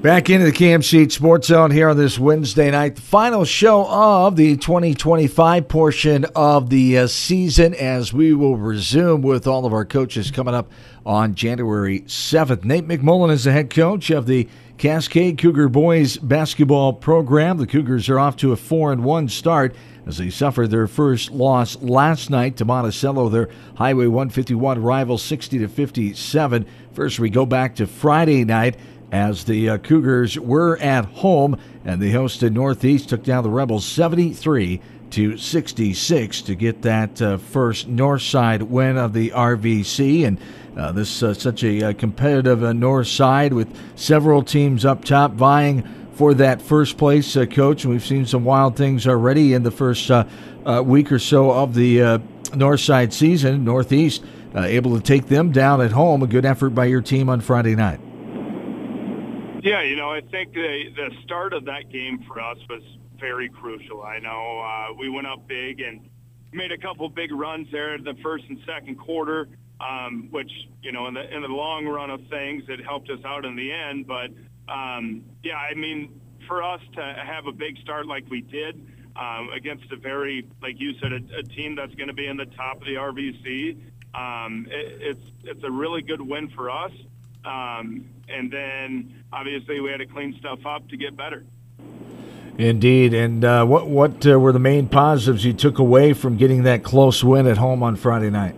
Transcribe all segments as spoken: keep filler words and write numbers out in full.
Back into the Cam Sheet Sports Zone here on this Wednesday night. The final show of the twenty twenty-five portion of the uh, season, as we will resume with all of our coaches coming up on January seventh. Nate McMullen is the head coach of the Cascade Cougar boys basketball program. The Cougars are off to a four and one start as they suffered their first loss last night to Monticello, their Highway one fifty-one rival, sixty to fifty-seven. First, we go back to Friday night, as the uh, Cougars were at home and they hosted Northeast, took down the Rebels seventy-three to sixty-six to get that uh, first north side win of the R V C. And uh, this uh, such a uh, competitive uh, north side with several teams up top vying for that first place, uh, coach. And we've seen some wild things already in the first uh, uh, week or so of the uh, north side season. Northeast uh, able to take them down at home. A good effort by your team on Friday night. Yeah, you know, I think the, the start of that game for us was very crucial. I know uh, we went up big and made a couple big runs there in the first and second quarter, um, which, you know, in the in the long run of things, it helped us out in the end. But, um, yeah, I mean, for us to have a big start like we did um, against a very, like you said, a, a team that's going to be in the top of the R V C, um, it, it's it's a really good win for us. Um, and then, obviously, we had to clean stuff up to get better. Indeed. And uh, what what uh, were the main positives you took away from getting that close win at home on Friday night?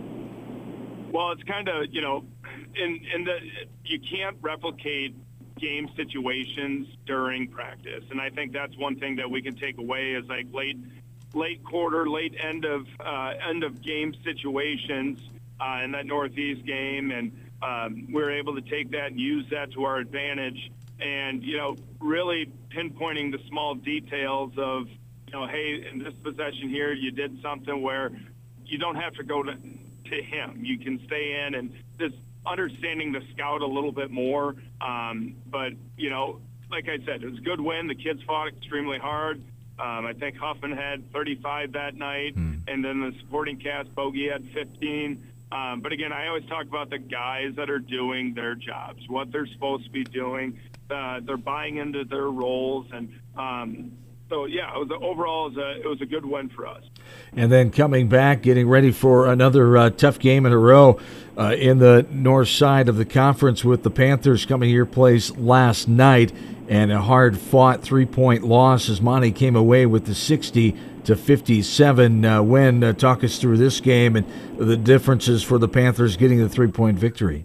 Well, it's kind of, you know, in, in the you can't replicate game situations during practice. And I think that's one thing that we can take away is like late late quarter, late end of, uh, end of game situations uh, in that Northeast game. And Um, we're able to take that and use that to our advantage and, you know, really pinpointing the small details of, you know, hey, in this possession here, you did something where you don't have to go to, to him. You can stay in and just understanding the scout a little bit more. Um, but, you know, like I said, it was a good win. The kids fought extremely hard. Um, I think Huffman had thirty-five that night, mm. and then the supporting cast, Bogey, had fifteen. Um, but, again, I always talk about the guys that are doing their jobs, what they're supposed to be doing. Uh, they're buying into their roles. And um, so, yeah, it was a, overall it was, a, it was a good win for us. And then coming back, getting ready for another uh, tough game in a row uh, in the north side of the conference with the Panthers coming to your place last night. And a hard-fought three-point loss as Monty came away with the sixty to fifty-seven uh, win. Uh, talk us through this game and the differences for the Panthers getting the three-point victory.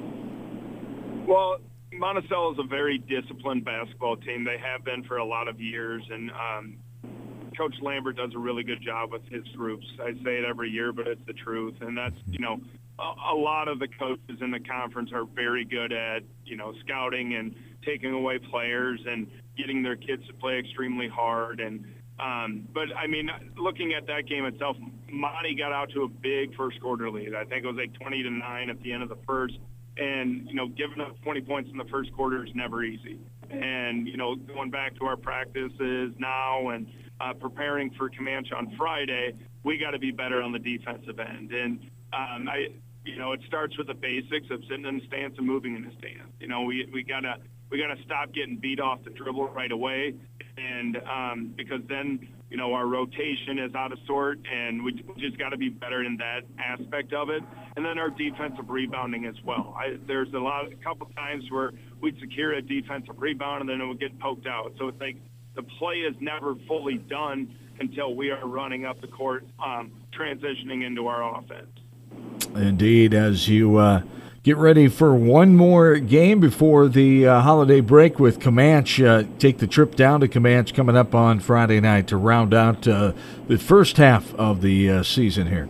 Well, Monticello is a very disciplined basketball team. They have been for a lot of years, and um, Coach Lambert does a really good job with his groups. I say it every year, but it's the truth. And that's, you know, a, a lot of the coaches in the conference are very good at, you know, scouting and taking away players and getting their kids to play extremely hard. And um, but, I mean, looking at that game itself, Monty got out to a big first quarter lead. I think it was like twenty to nine at the end of the first. And, you know, giving up twenty points in the first quarter is never easy. And, you know, going back to our practices now and uh, preparing for Comanche on Friday, we got to be better on the defensive end. And, um, I, you know, it starts with the basics of sitting in the stance and moving in the stance. You know, we we got to we got to stop getting beat off the dribble right away. And um, because then, you know, our rotation is out of sort, and we just got to be better in that aspect of it. And then our defensive rebounding as well. I, there's a lot, a couple times where we'd secure a defensive rebound and then it would get poked out. So it's like the play is never fully done until we are running up the court, um, transitioning into our offense. Indeed, as you uh, get ready for one more game before the uh, holiday break with Comanche. Uh, take the trip down to Comanche coming up on Friday night to round out uh, the first half of the uh, season here.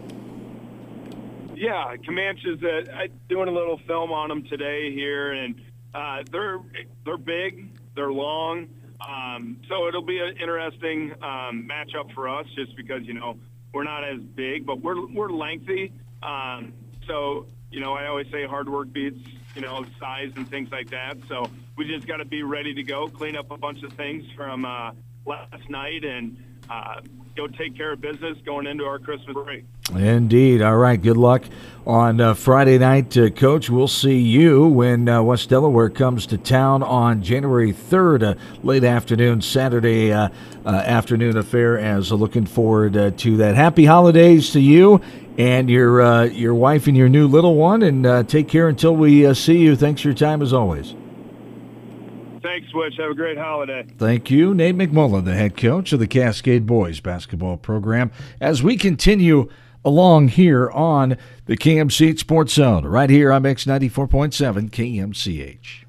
Yeah, Comanche is uh, doing a little film on them today here, and uh, they're they're big, they're long, um, so it'll be an interesting um, matchup for us just because, you know, we're not as big, but we're we're lengthy. Um, so, you know, I always say hard work beats, you know, size and things like that. So we just got to be ready to go, clean up a bunch of things from uh, last night, and uh, go take care of business going into our Christmas break. Indeed. All right. Good luck on uh, Friday night, uh, Coach. We'll see you when uh, West Delaware comes to town on January third, uh, late afternoon, Saturday uh, uh, afternoon affair. As uh, looking forward uh, to that. Happy holidays to you and your uh, your wife and your new little one, and uh, take care until we uh, see you. Thanks for your time as always. Thanks, Switch. Have a great holiday. Thank you. Nate McMullen, the head coach of the Cascade Boys basketball program, as we continue along here on the K M C H Sports Zone, right here on Mix ninety-four point seven K M C H.